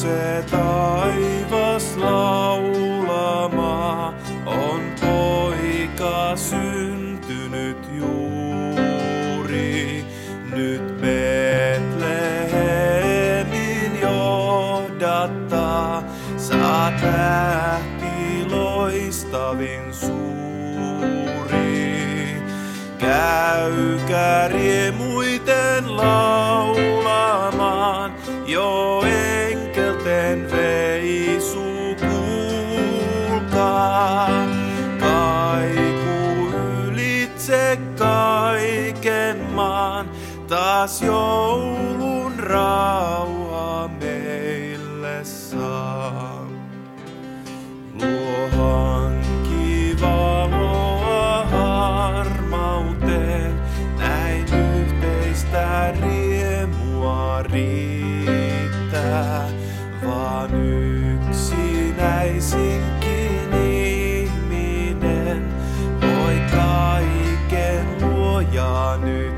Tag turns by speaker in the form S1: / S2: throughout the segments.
S1: nouse taivas laulamaan, on poika syntynyt juuri. Nyt Betlehemin johdattaa, saa tähti loistavin suuri. Käykää riemuiten laulamaan, jo enkelten veisu kuulkaa. Kaiku ylitse kaiken maan, taas joulun rauha meille saa. Luo hanki valoa harmauteen, näin yhteistä riemua riittää. Vaan yksinäisinkin ihminen voi kaiken luojaa nyt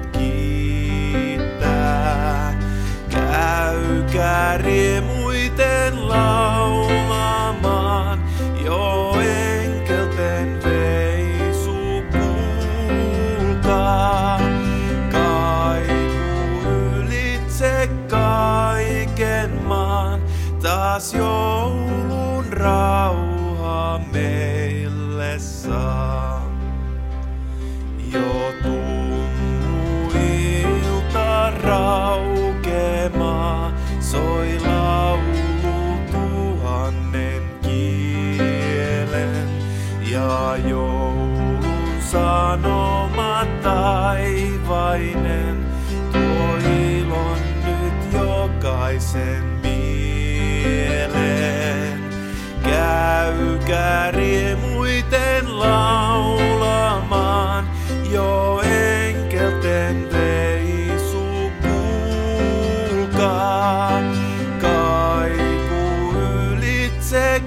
S1: kiittää. Käykää riemuiten laulamaan, jo enkelten veisu kuulkaa. Kaiku ylitse kaiken maan, taas joulun rauha meille saa. Jo tummu ilta raukemaa, soi laulu tuhannen kielen. Ja joulun sanoma taivainen tuo ilon nyt jokaisen mieleen. Käykää riemuiten laulamaan, jo enkelten veisu kuulkaa. Kaiku ylitse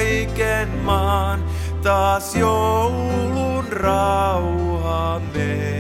S1: kaiken maan, taas joulun rauha meille.